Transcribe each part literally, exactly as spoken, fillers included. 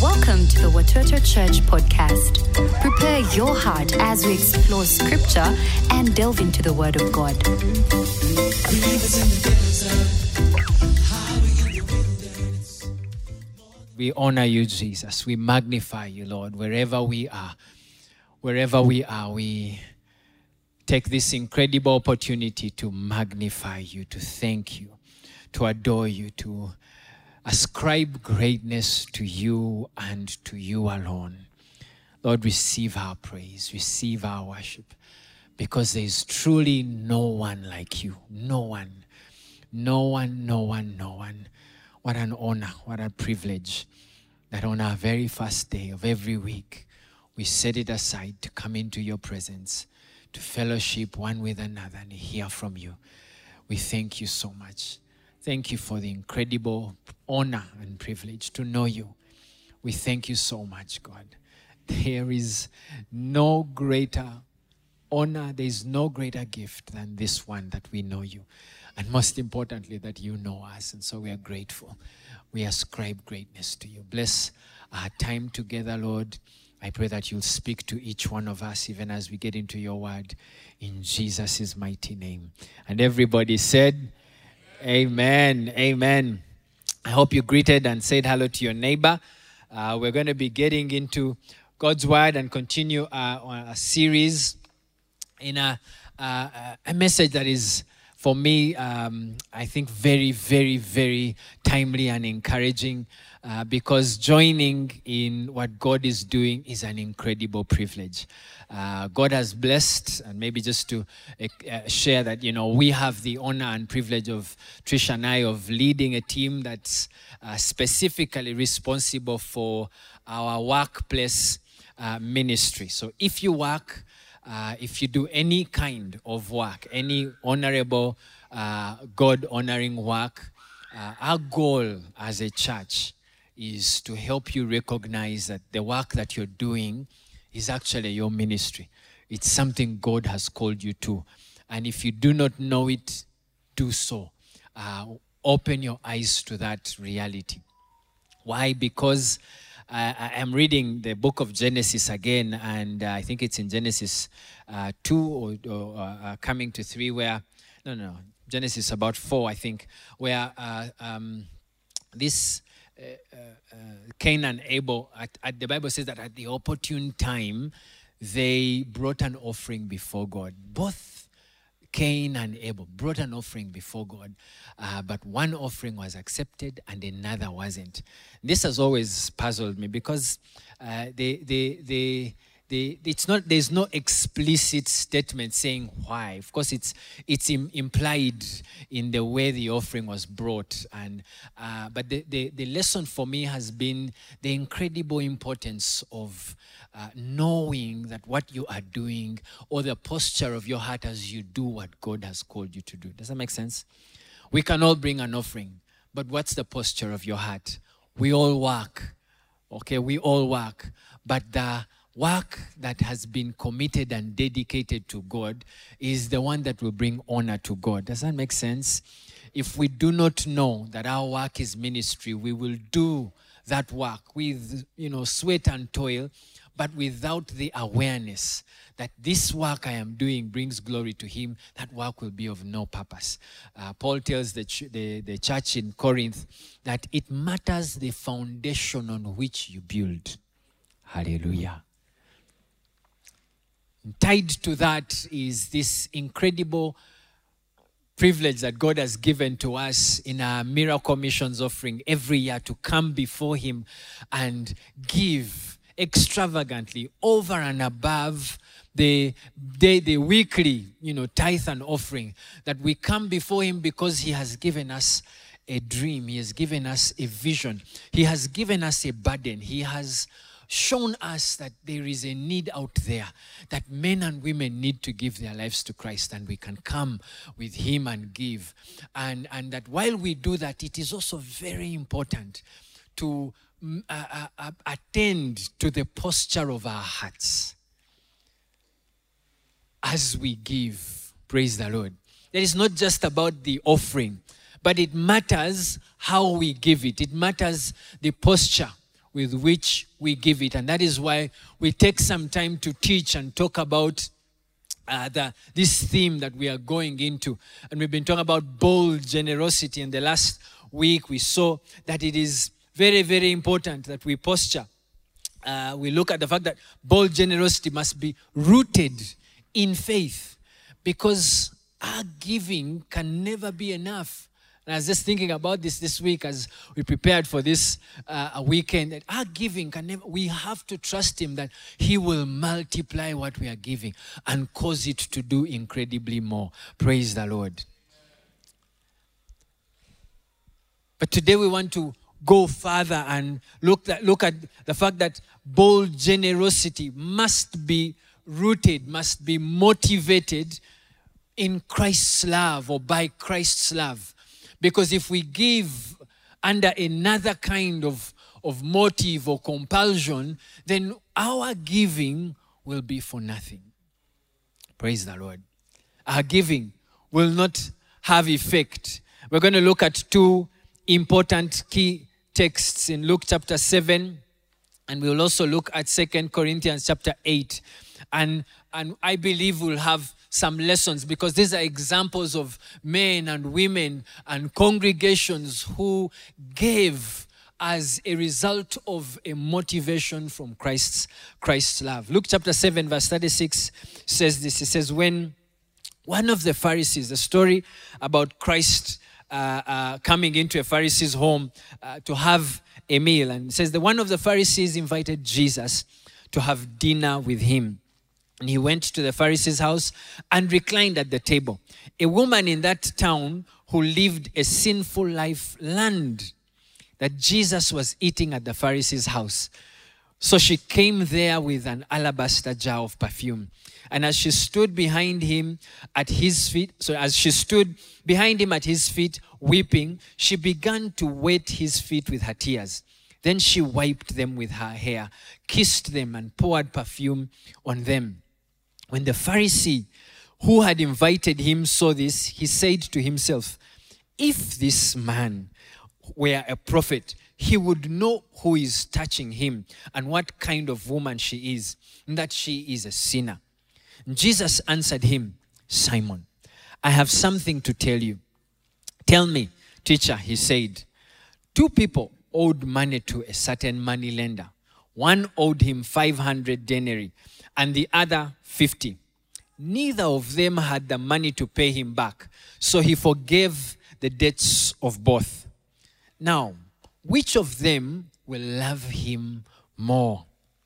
Welcome to the Watoto Church podcast. Prepare your heart as we explore scripture and delve into the Word of God. We honor you, Jesus. We magnify you, Lord, wherever we are. Wherever we are, we take this incredible opportunity to magnify you, to thank you, to adore you, to ascribe greatness to you and to you alone. Lord, receive our praise, receive our worship, because there is truly no one like you. No one, no one, no one, no one. What an honor, what a privilege that on our very first day of every week, we set it aside to come into your presence, to fellowship one with another and hear from you. We thank you so much. Thank you for the incredible honor and privilege to know you. We thank you so much, God. There is no greater honor, there is no greater gift than this one, that we know you. And most importantly, that you know us. And so we are grateful. We ascribe greatness to you. Bless our time together, Lord. I pray that you'll speak to each one of us even as we get into your word. In Jesus' mighty name. And everybody said, Amen. Amen. I hope you greeted and said hello to your neighbor. Uh, we're going to be getting into God's word and continue uh, a series in a, uh, a message that is, for me, um, I think very, very, very timely and encouraging, uh, because joining in what God is doing is an incredible privilege. Uh, God has blessed, and maybe just to uh, share that, you know, we have the honor and privilege of, Trish and I, of leading a team that's uh, specifically responsible for our workplace uh, ministry. So if you work, uh, if you do any kind of work, any honorable, uh, God-honoring work, uh, our goal as a church is to help you recognize that the work that you're doing is actually your ministry. It's something God has called you to. And if you do not know it, do so. Uh, open your eyes to that reality. Why? Because uh, I am reading the book of Genesis again, and uh, I think it's in Genesis uh, two or, or uh, coming to three, where, no, no, Genesis about four, I think, where uh, um, this Uh, uh, Cain and Abel, at, at, the Bible says that at the opportune time, they brought an offering before God. Both Cain and Abel brought an offering before God, uh, but one offering was accepted and another wasn't. This has always puzzled me, because uh, they, they, they, they, it's not, there's no explicit statement saying why. Of course, it's it's im- implied in the way the offering was brought. And uh, but the, the, the lesson for me has been the incredible importance of uh, knowing that what you are doing, or the posture of your heart as you do what God has called you to do. Does that make sense? We can all bring an offering, but what's the posture of your heart? We all work, okay? We all work, but the work that has been committed and dedicated to God is the one that will bring honor to God. Does that make sense? If we do not know that our work is ministry, we will do that work with, you know, sweat and toil, but without the awareness that this work I am doing brings glory to Him, that work will be of no purpose. Uh, Paul tells the, ch- the, the church in Corinth that it matters the foundation on which you build. Hallelujah. Tied to that is this incredible privilege that God has given to us in our Miracle Missions offering every year, to come before Him and give extravagantly over and above the, the, the weekly, you know, tithe and offering, that we come before Him because He has given us a dream. He has given us a vision. He has given us a burden. He has shown us that there is a need out there, that men and women need to give their lives to Christ, and we can come with Him and give. And, and that while we do that, it is also very important to uh, uh, attend to the posture of our hearts as we give. Praise the Lord. It is not just about the offering, but it matters how we give it. It matters the posture with which we give it. And that is why we take some time to teach and talk about uh, the, this theme that we are going into. And we've been talking about bold generosity. And the last week we saw that it is very, very important that we posture. Uh, we look at the fact that bold generosity must be rooted in faith, because our giving can never be enough. And I was just thinking about this this week as we prepared for this uh, weekend, that our giving can never, we have to trust him that he will multiply what we are giving and cause it to do incredibly more. Praise the Lord. But today we want to go further and look at, look at the fact that bold generosity must be rooted, must be motivated in Christ's love, or by Christ's love. Because if we give under another kind of, of motive or compulsion, then our giving will be for nothing. Praise the Lord. Our giving will not have effect. We're going to look at two important key texts in Luke chapter seven, and we'll also look at Second Corinthians chapter eight. And, and I believe we'll have some lessons, because these are examples of men and women and congregations who gave as a result of a motivation from Christ's, Christ's love. Luke chapter seven verse thirty-six says this. It says, when one of the Pharisees, the story about Christ uh, uh, coming into a Pharisee's home uh, to have a meal. And it says that one of the Pharisees invited Jesus to have dinner with him. And he went to the Pharisee's house and reclined at the table. A woman in that town who lived a sinful life learned that Jesus was eating at the Pharisee's house. So she came there with an alabaster jar of perfume. And as she stood behind him at his feet, so as she stood behind him at his feet, weeping, she began to wet his feet with her tears. Then she wiped them with her hair, kissed them, and poured perfume on them. When the Pharisee who had invited him saw this, he said to himself, if this man were a prophet, he would know who is touching him and what kind of woman she is, and that she is a sinner. And Jesus answered him, Simon, I have something to tell you. Tell me, teacher, he said. Two people owed money to a certain money lender. One owed him five hundred denarii and the other fifty. Neither of them had the money to pay him back, so he forgave the debts of both. Now, which of them will love him more?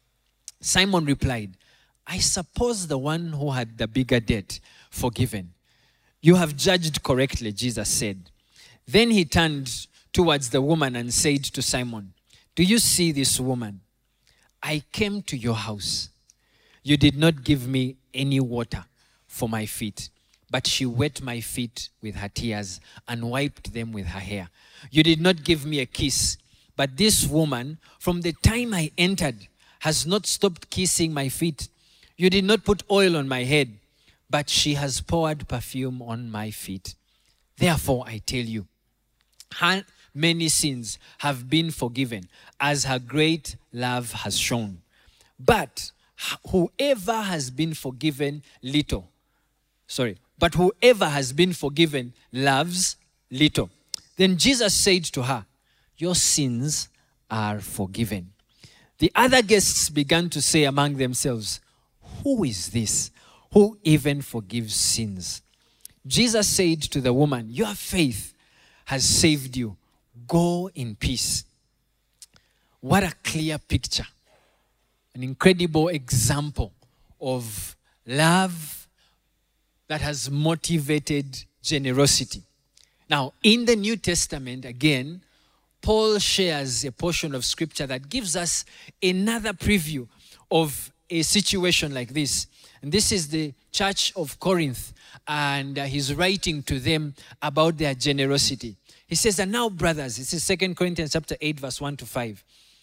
Simon replied, I suppose the one who had the bigger debt forgiven. You have judged correctly, Jesus said. Then he turned towards the woman and said to Simon, do you see this woman? I came to your house. You did not give me any water for my feet, but she wet my feet with her tears and wiped them with her hair. You did not give me a kiss, but this woman, from the time I entered, has not stopped kissing my feet. You did not put oil on my head, but she has poured perfume on my feet. Therefore, I tell you, her many sins have been forgiven, as her great love has shown. But whoever has been forgiven little, sorry, but whoever has been forgiven loves little. Then Jesus said to her, your sins are forgiven. The other guests began to say among themselves, who is this who even forgives sins? Jesus said to the woman, your faith has saved you. Go in peace. What a clear picture. An incredible example of love that has motivated generosity. Now, in the New Testament, again, Paul shares a portion of scripture that gives us another preview of a situation like this. And this is the church of Corinth, and uh, he's writing to them about their generosity. He says, and now, brothers, this is Second Corinthians chapter eight, verse one to five.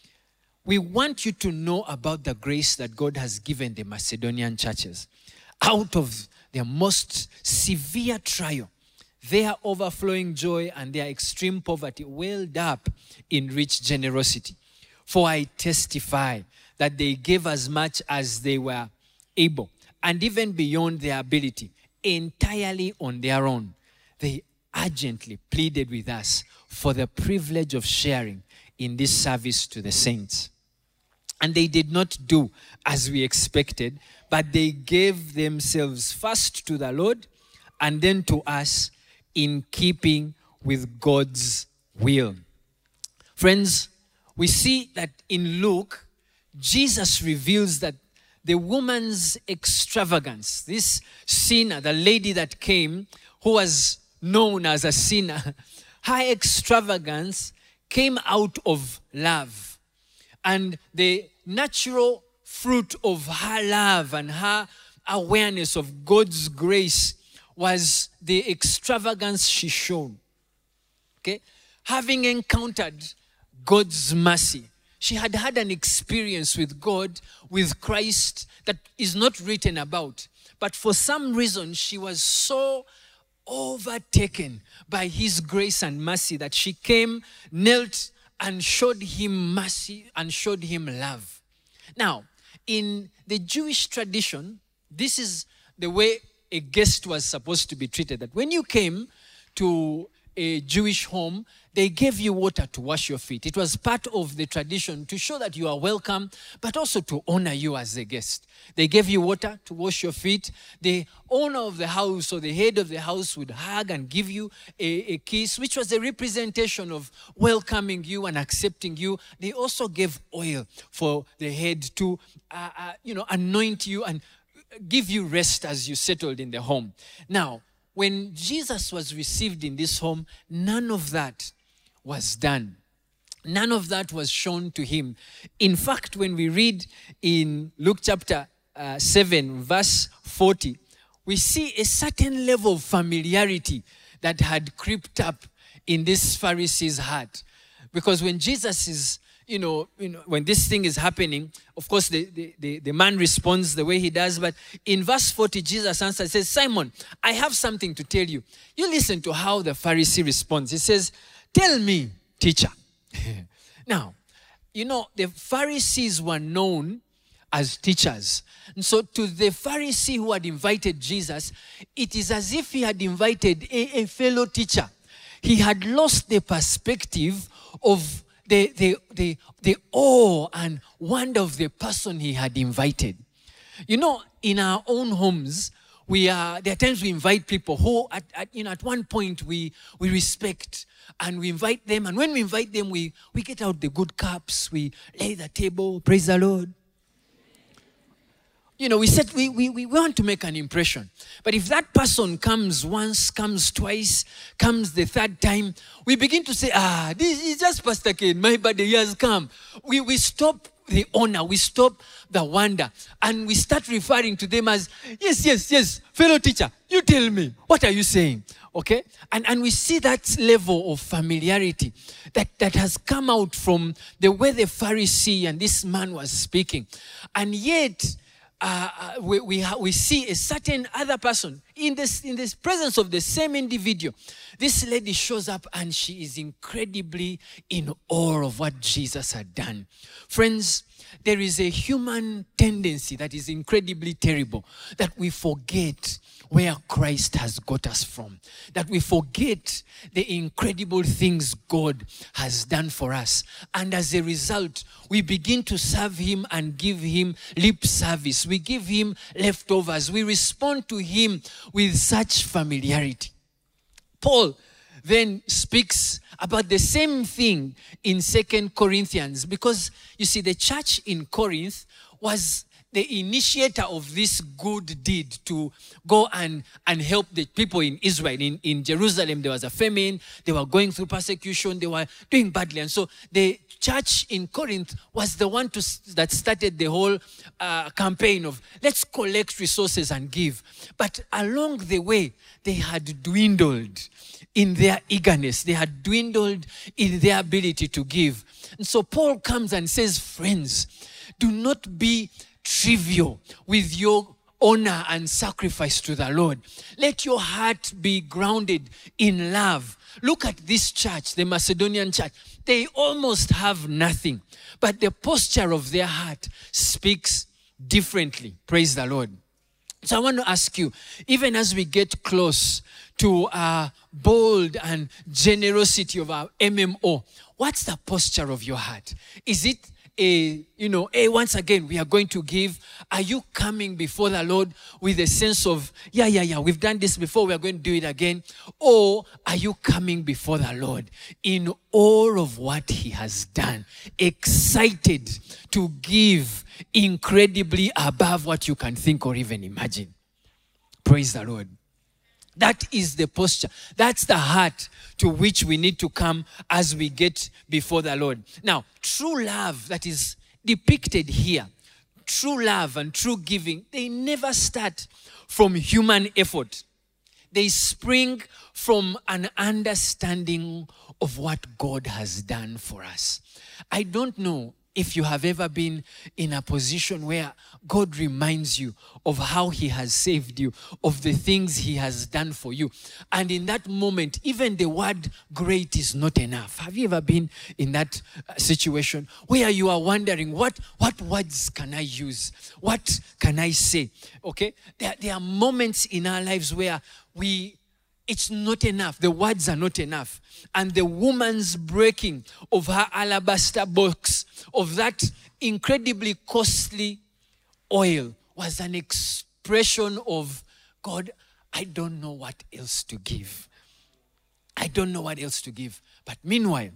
We want you to know about the grace that God has given the Macedonian churches. Out of their most severe trial, their overflowing joy and their extreme poverty welled up in rich generosity. For I testify that they gave as much as they were able, and even beyond their ability, entirely on their own. They urgently pleaded with us for the privilege of sharing in this service to the saints. And they did not do as we expected, but they gave themselves first to the Lord and then to us, in keeping with God's will. Friends, we see that in Luke, Jesus reveals that the woman's extravagance, this sinner, the lady that came, who was known as a sinner, her extravagance came out of love. And the natural fruit of her love and her awareness of God's grace was the extravagance she showed. Okay? Having encountered God's mercy, she had had an experience with God, with Christ, that is not written about. But for some reason, she was so overtaken by his grace and mercy that she came, knelt, and showed him mercy and showed him love. Now, in the Jewish tradition, this is the way a guest was supposed to be treated. That when you came to a Jewish home, they gave you water to wash your feet. It was part of the tradition to show that you are welcome, but also to honor you as a guest. They gave you water to wash your feet. The owner of the house or the head of the house would hug and give you a, a kiss, which was a representation of welcoming you and accepting you. They also gave oil for the head to, uh, uh, you know, anoint you and give you rest as you settled in the home. Now, when Jesus was received in this home, none of that was done. None of that was shown to him. In fact, when we read in Luke chapter uh, seven, verse forty, we see a certain level of familiarity that had crept up in this Pharisee's heart. Because when Jesus is, you know, you know when this thing is happening, of course, the, the, the, the man responds the way he does. But in verse forty, Jesus answers, says, Simon, I have something to tell you. You listen to how the Pharisee responds. He says, tell me, teacher. Now, you know, the Pharisees were known as teachers. And so to the Pharisee who had invited Jesus, it is as if he had invited a, a fellow teacher. He had lost the perspective of the, the, the, the awe and wonder of the person he had invited. You know, in our own homes, we are, there are times we invite people who, at, at, you know, at one point we, we respect, and we invite them. And when we invite them, we, we get out the good cups, we lay the table, praise the Lord. You know, we said we, we, we want to make an impression. But if that person comes once, comes twice, comes the third time, we begin to say, ah, this is just Pastor Ken, my birthday has come. We, we stop the honor, we stop the wonder, and we start referring to them as, yes, yes, yes, fellow teacher, you tell me, what are you saying? Okay? And, and we see that level of familiarity that, that has come out from the way the Pharisee and this man was speaking. And yet, Uh, we we, ha- we see a certain other person in this in this presence of the same individual. This lady shows up and she is incredibly in awe of what Jesus had done. Friends, there is a human tendency that is incredibly terrible, that we forget where Christ has got us from, that we forget the incredible things God has done for us. And as a result, we begin to serve him and give him lip service. We give him leftovers. We respond to him with such familiarity. Paul then speaks about the same thing in Second Corinthians, because you see, the church in Corinth was the initiator of this good deed to go and, and help the people in Israel. In, in Jerusalem, there was a famine. They were going through persecution. They were doing badly. And so the church in Corinth was the one to, that started the whole uh, campaign of let's collect resources and give. But along the way, they had dwindled in their eagerness. They had dwindled in their ability to give. And so Paul comes and says, friends, do not be trivial with your honor and sacrifice to the Lord. Let your heart be grounded in love. Look at this church, the Macedonian church. They almost have nothing, but the posture of their heart speaks differently. Praise the Lord. So I want to ask you, even as we get close to our bold and generosity of our M M O, what's the posture of your heart? Is it a, you know, hey, once again, we are going to give? Are you coming before the Lord with a sense of, yeah, yeah, yeah, we've done this before, we are going to do it again? Or are you coming before the Lord in awe of what he has done, excited to give incredibly above what you can think or even imagine? Praise the Lord. That is the posture. That's the heart to which we need to come as we get before the Lord. Now, true love that is depicted here, true love and true giving, they never start from human effort. They spring from an understanding of what God has done for us. I don't know if you have ever been in a position where God reminds you of how he has saved you, of the things he has done for you. And in that moment, even the word great is not enough. Have you ever been in that situation where you are wondering, what, what words can I use? What can I say? Okay? There, there are moments in our lives where we it's not enough. The words are not enough. And the woman's breaking of her alabaster box of that incredibly costly oil was an expression of, God, I don't know what else to give. I don't know what else to give. But meanwhile,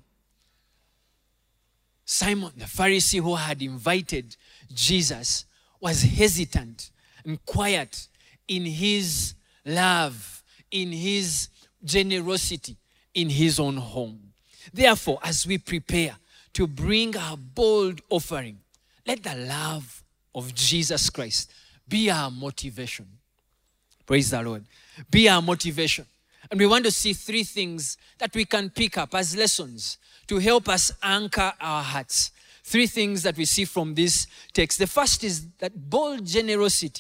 Simon, the Pharisee who had invited Jesus, was hesitant and quiet in his love, in his generosity, in his own home. Therefore, as we prepare to bring our bold offering, let the love of Jesus Christ be our motivation. Praise the Lord. Be our motivation. And we want to see three things that we can pick up as lessons to help us anchor our hearts. Three things that we see from this text. The first is that bold generosity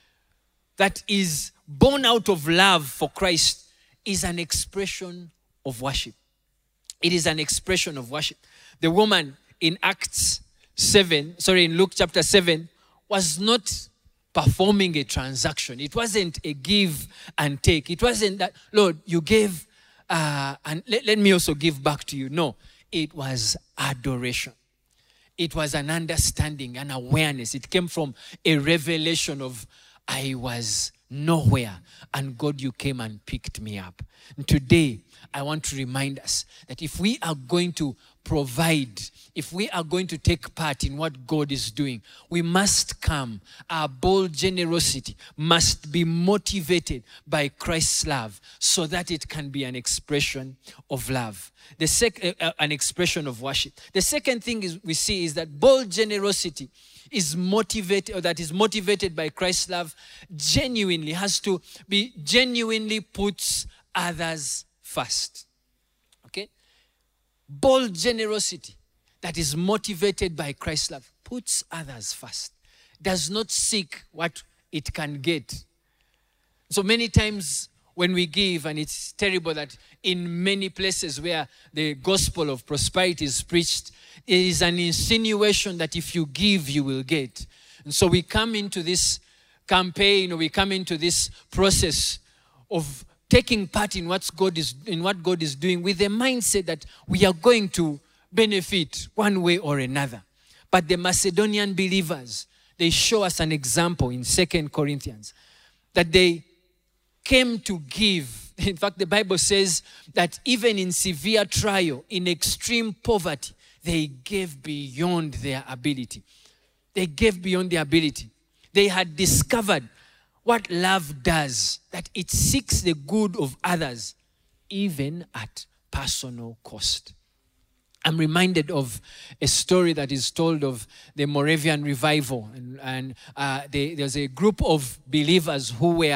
that is born out of love for Christ is an expression of worship. It is an expression of worship. The woman in Acts seven, sorry, in Luke chapter seven, was not performing a transaction. It wasn't a give and take. It wasn't that, Lord, you gave, uh, and let, let me also give back to you. No, it was adoration. It was an understanding, an awareness. It came from a revelation of, I was nowhere, and God, you came and picked me up. And today, I want to remind us that if we are going to provide, if we are going to take part in what God is doing, we must come. Our bold generosity must be motivated by Christ's love so that it can be an expression of love. The sec- uh, an expression of worship. The second thing is we see is that bold generosity is motivated, or that is motivated by Christ's love, genuinely has to be genuinely puts others first. Okay? Bold generosity that is motivated by Christ's love puts others first. Does not seek what it can get. So many times when we give, and it's terrible that in many places where the gospel of prosperity is preached, it is an insinuation that if you give, you will get. And so we come into this campaign, or we come into this process of taking part in what God is in what God is doing with the mindset that we are going to benefit one way or another. But the Macedonian believers, they show us an example in Second Corinthians that they came to give. In fact, the Bible says that even in severe trial, in extreme poverty, they gave beyond their ability. They gave beyond their ability. They had discovered what love does, that it seeks the good of others, even at personal cost. I'm reminded of a story that is told of the Moravian revival. And, and uh, they, there's a group of believers who were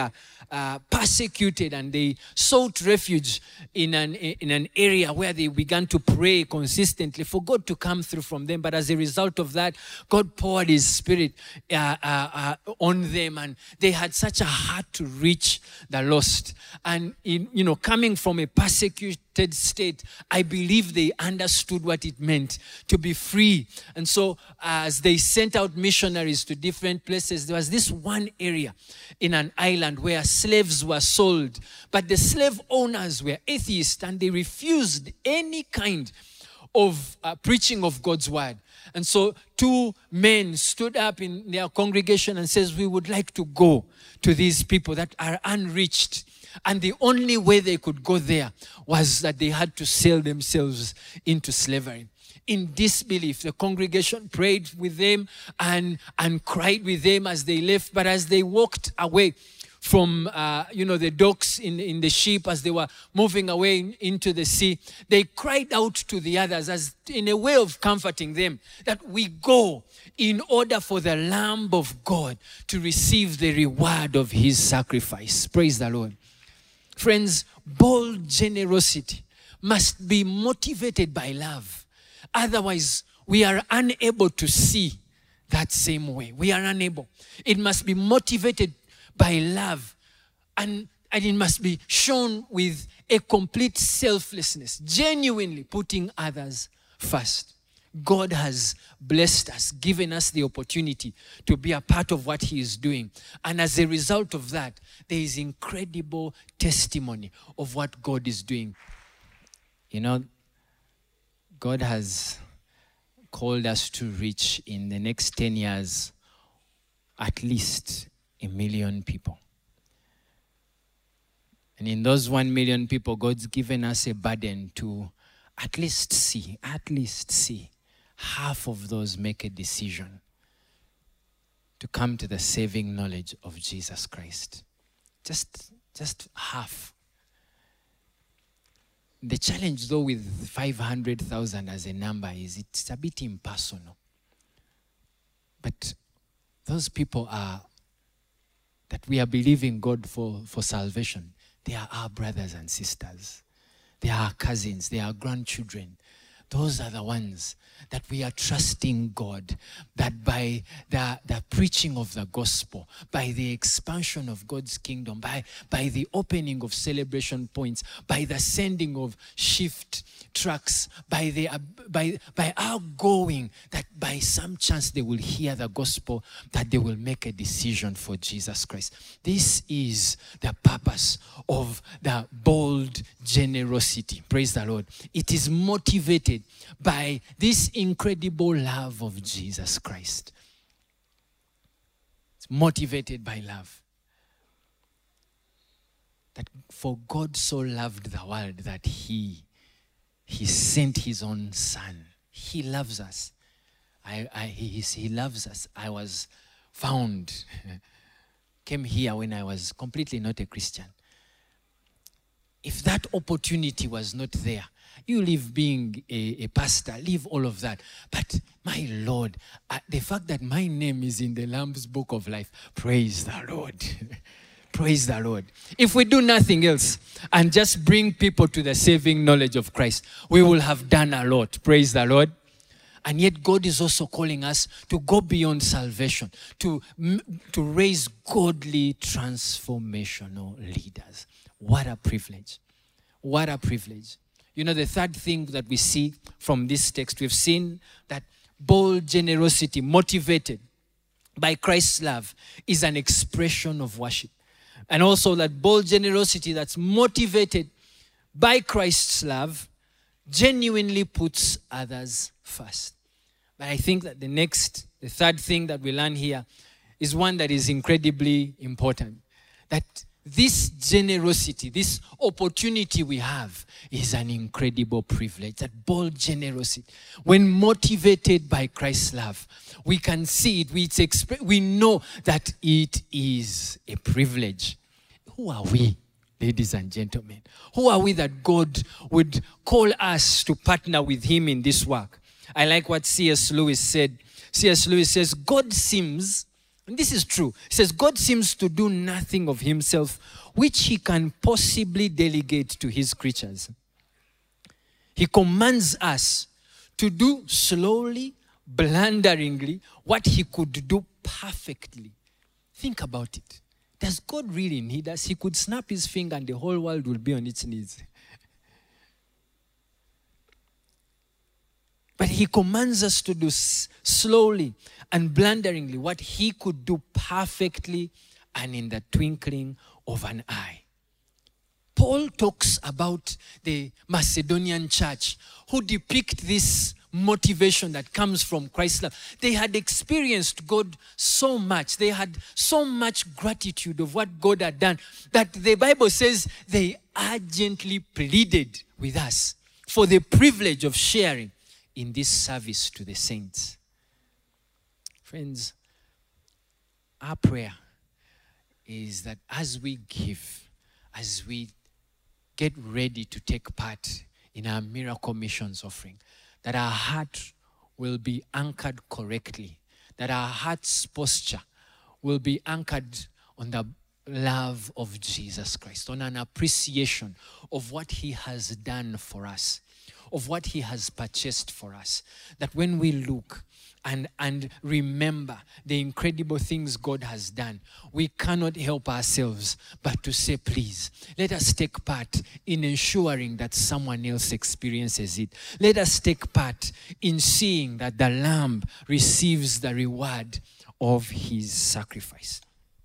uh, persecuted, and they sought refuge in an, in an area where they began to pray consistently for God to come through from them. But as a result of that, God poured his Spirit uh, uh, uh, on them, and they had such a heart to reach the lost. And, in, you know, coming from a persecuted state, I believe they understood what it meant to be free. And so as they sent out missionaries to different places, there was this one area in an island where slaves were sold, but the slave owners were atheists, and they refused any kind of uh, preaching of God's word. And so two men stood up in their congregation and says, we would like to go to these people that are unreached. And the only way they could go there was that they had to sell themselves into slavery. In disbelief, the congregation prayed with them and, and cried with them as they left. But as they walked away from, uh, you know, the docks in, in the ship, as they were moving away in, into the sea, they cried out to the others as in a way of comforting them that we go in order for the Lamb of God to receive the reward of his sacrifice. Praise the Lord. Friends, bold generosity must be motivated by love. Otherwise, we are unable to see that same way. We are unable. It must be motivated by love, and, and it must be shown with a complete selflessness, genuinely putting others first. God has blessed us, given us the opportunity to be a part of what he is doing. And as a result of that, there is incredible testimony of what God is doing. You know, God has called us to reach in the next ten years at least a million people. And in those one million people, God's given us a burden to at least see, at least see half of those make a decision to come to the saving knowledge of Jesus Christ. Just, just half. The challenge, though, with five hundred thousand as a number is it's a bit impersonal. But those people are, that we are believing God for, for salvation, they are our brothers and sisters. They are our cousins. They are our grandchildren. Those are the ones that we are trusting God, that by the, the preaching of the gospel, by the expansion of God's kingdom, by, by the opening of celebration points, by the sending of shift trucks, by, the, uh, by, by our going, that by some chance they will hear the gospel, that they will make a decision for Jesus Christ. This is the purpose of the bold generosity. Praise the Lord. It is motivated by this incredible love of Jesus Christ. It's motivated by love. That for God so loved the world that he, he sent his own son. He loves us. I, I, he, he loves us. I was found, came here when I was completely not a Christian. If that opportunity was not there, you leave being a, a pastor, leave all of that. But my Lord, uh, the fact that my name is in the Lamb's Book of Life, praise the Lord. Praise the Lord. If we do nothing else and just bring people to the saving knowledge of Christ, we will have done a lot. Praise the Lord. And yet God is also calling us to go beyond salvation, to, to raise godly transformational leaders. What a privilege. What a privilege. You know, the third thing that we see from this text, we've seen that bold generosity motivated by Christ's love is an expression of worship. And also that bold generosity that's motivated by Christ's love genuinely puts others first. But I think that the next, the third thing that we learn here is one that is incredibly important. That this generosity, this opportunity we have is an incredible privilege. That bold generosity, when motivated by Christ's love, we can see it, we, it's exp- we know that it is a privilege. Who are we, ladies and gentlemen? Who are we that God would call us to partner with him in this work? I like what C S Lewis said. C S Lewis says, God seems And this is true. It says, God seems to do nothing of himself which he can possibly delegate to his creatures. He commands us to do slowly, blunderingly, what he could do perfectly. Think about it. Does God really need us? He could snap his finger and the whole world will be on its knees. But he commands us to do s- slowly and blunderingly what he could do perfectly and in the twinkling of an eye. Paul talks about the Macedonian church who depict this motivation that comes from Christ's love. They had experienced God so much. They had so much gratitude of what God had done that the Bible says they urgently pleaded with us for the privilege of sharing in this service to the saints. Friends, our prayer is that as we give, as we get ready to take part in our miracle missions offering, that our heart will be anchored correctly, that our heart's posture will be anchored on the love of Jesus Christ, on an appreciation of what he has done for us, of what he has purchased for us, that when we look and, and remember the incredible things God has done, we cannot help ourselves but to say, please, let us take part in ensuring that someone else experiences it. Let us take part in seeing that the Lamb receives the reward of his sacrifice.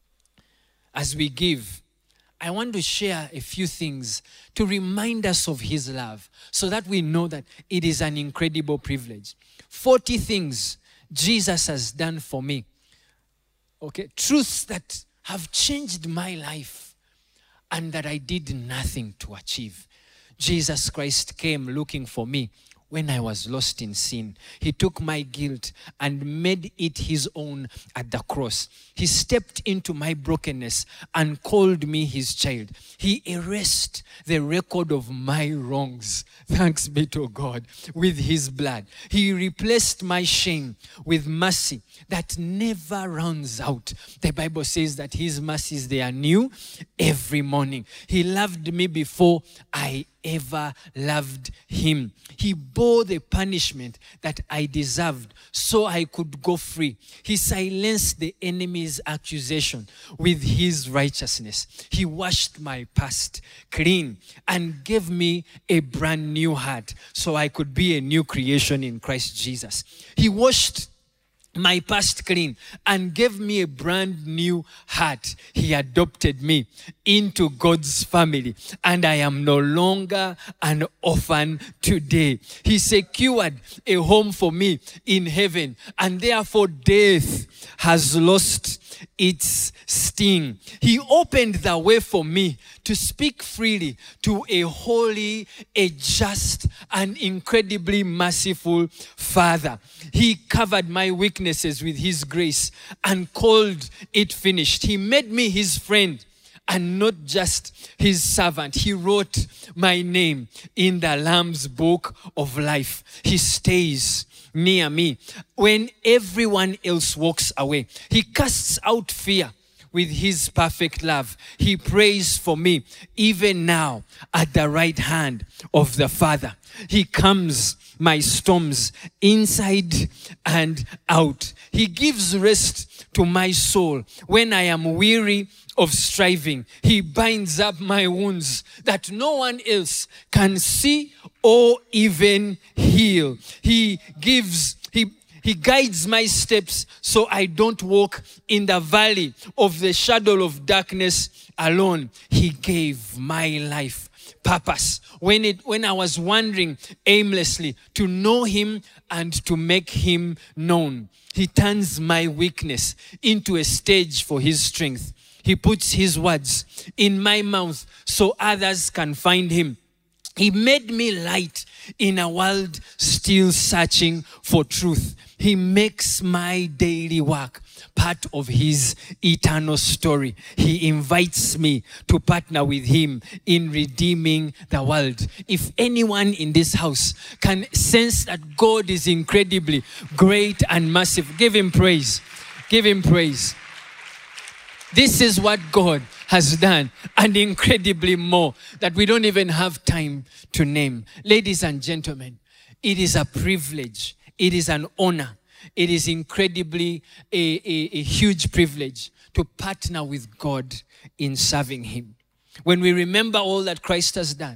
As we give, I want to share a few things to remind us of his love so that we know that it is an incredible privilege. forty things Jesus has done for me. Okay, truths that have changed my life and that I did nothing to achieve. Jesus Christ came looking for me when I was lost in sin. He took my guilt and made it his own at the cross. He stepped into my brokenness and called me his child. He erased the record of my wrongs, thanks be to God, with his blood. He replaced my shame with mercy that never runs out. The Bible says that his mercies, they are new every morning. He loved me before I ever loved him. He bore the punishment that I deserved so I could go free. He silenced the enemy's accusation with his righteousness. He washed my past clean and gave me a brand new heart so I could be a new creation in Christ Jesus. He washed my past clean and gave me a brand new heart. He adopted me into God's family and I am no longer an orphan today. He secured a home for me in heaven and therefore death has lost its sting. He opened the way for me to speak freely to a holy, a just, and incredibly merciful Father. He covered my weaknesses with his grace and called it finished. He made me his friend and not just his servant. He wrote my name in the Lamb's book of life. He stays near me when everyone else walks away. He casts out fear with his perfect love. He prays for me even now at the right hand of the Father. He calms my storms inside and out. He gives rest to my soul when I am weary of striving. He binds up my wounds that no one else can see or even heal. He gives, he He guides my steps so I don't walk in the valley of the shadow of darkness alone. He gave my life purpose when it when I was wandering aimlessly to know him and to make him known. He turns my weakness into a stage for his strength. He puts his words in my mouth so others can find him. He made me light in a world still searching for truth. He makes my daily work part of his eternal story. He invites me to partner with him in redeeming the world. If anyone in this house can sense that God is incredibly great and massive, give him praise. Give him praise. This is what God has done, and incredibly more that we don't even have time to name. Ladies and gentlemen, it is a privilege. It is an honor. It is incredibly a, a, a huge privilege to partner with God in serving Him. When we remember all that Christ has done,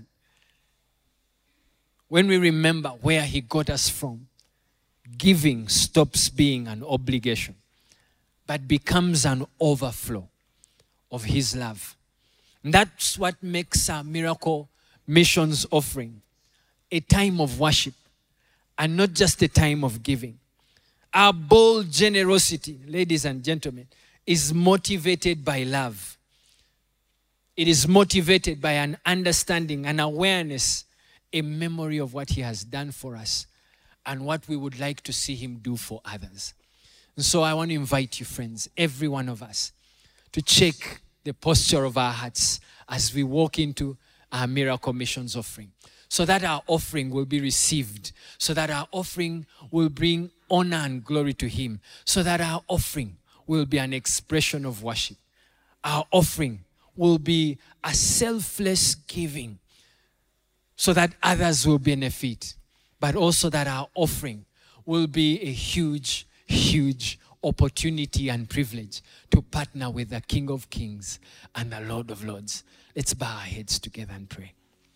when we remember where He got us from, giving stops being an obligation, but becomes an overflow of His love. And that's what makes our Miracle Missions Offering a time of worship and not just a time of giving. Our bold generosity, ladies and gentlemen, is motivated by love. It is motivated by an understanding, an awareness, a memory of what He has done for us and what we would like to see Him do for others. And so I want to invite you, friends, every one of us, to check the posture of our hearts as we walk into our Miracle Missions Offering, so that our offering will be received, so that our offering will bring honor and glory to Him, so that our offering will be an expression of worship. Our offering will be a selfless giving, so that others will benefit, but also that our offering will be a huge, huge opportunity and privilege to partner with the King of Kings and the Lord of Lords. Let's bow our heads together and pray.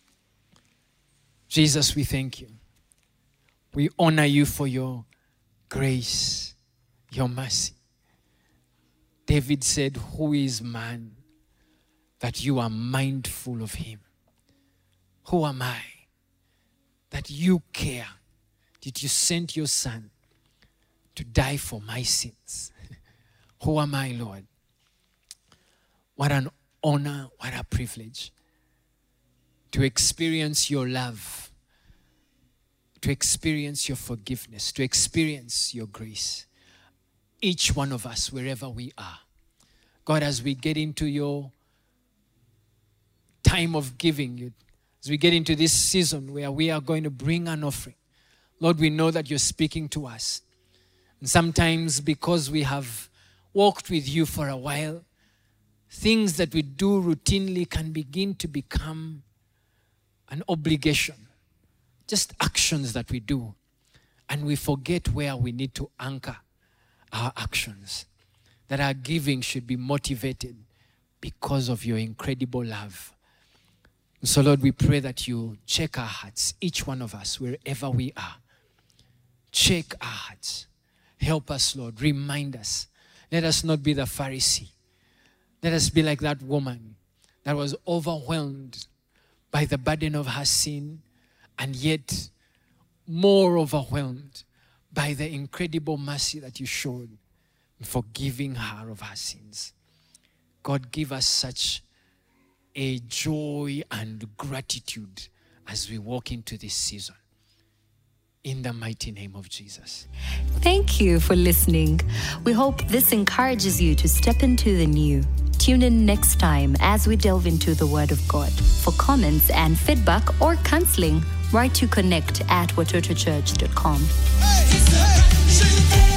Jesus, we thank you. We honor you for your grace, your mercy. David said, who is man that you are mindful of him? Who am I that you care? Did you send your son to die for my sins? Who am I, Lord? What an honor, what a privilege to experience your love, to experience your forgiveness, to experience your grace. Each one of us, wherever we are. God, as we get into your time of giving, as we get into this season where we are going to bring an offering, Lord, we know that you're speaking to us. And sometimes because we have walked with you for a while, things that we do routinely can begin to become an obligation. Just actions that we do. And we forget where we need to anchor our actions. That our giving should be motivated because of your incredible love. And so, Lord, we pray that you check our hearts, each one of us, wherever we are. Check our hearts. Help us, Lord. Remind us. Let us not be the Pharisee. Let us be like that woman that was overwhelmed by the burden of her sin, and yet more overwhelmed by the incredible mercy that you showed in forgiving her of her sins. God, give us such a joy and gratitude as we walk into this season. In the mighty name of Jesus. Thank you for listening. We hope this encourages you to step into the new. Tune in next time as we delve into the Word of God. For comments and feedback or counseling, write to connect at watoto church dot com. Hey,